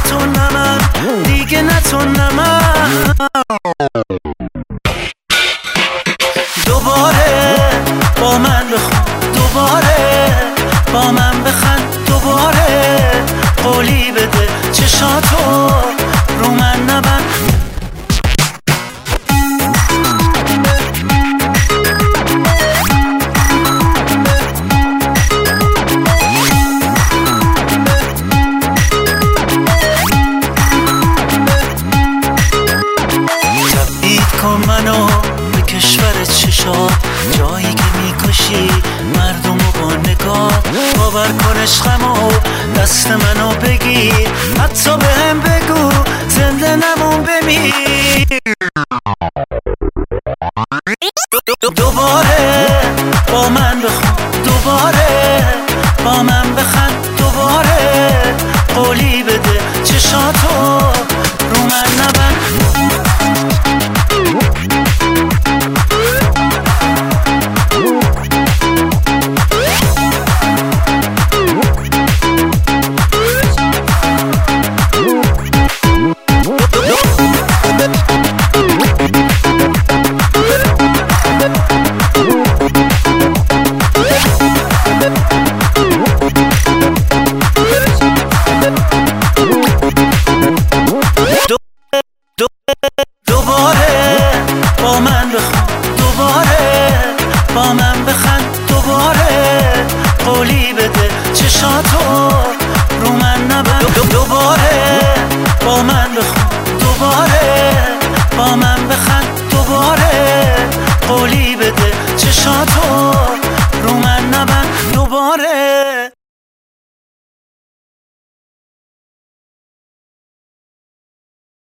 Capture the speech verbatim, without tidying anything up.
تو نه من، دیگه نه تو نه من. دوباره با من بخون، دوباره با من بخند، دوباره قولی بده چشاتو رو من نبند. کن منو به کشور چشات، جایی که میکشی مردمو با نگاه. باور کن عشقمو دست منو بگیر، حتی به هم بگو زنده نمون بمیر. دوباره با من بخون، دوباره با من بخند، دوباره قولی بده چشاتو رو من نبند. دوباره با من بخون، دوباره با من بخند، دوباره قولی بده چشاتو رو من نبند. دوباره با من بخون، دوباره با من بخند، دوباره قولی بده چشاتو رو من نبند. دوباره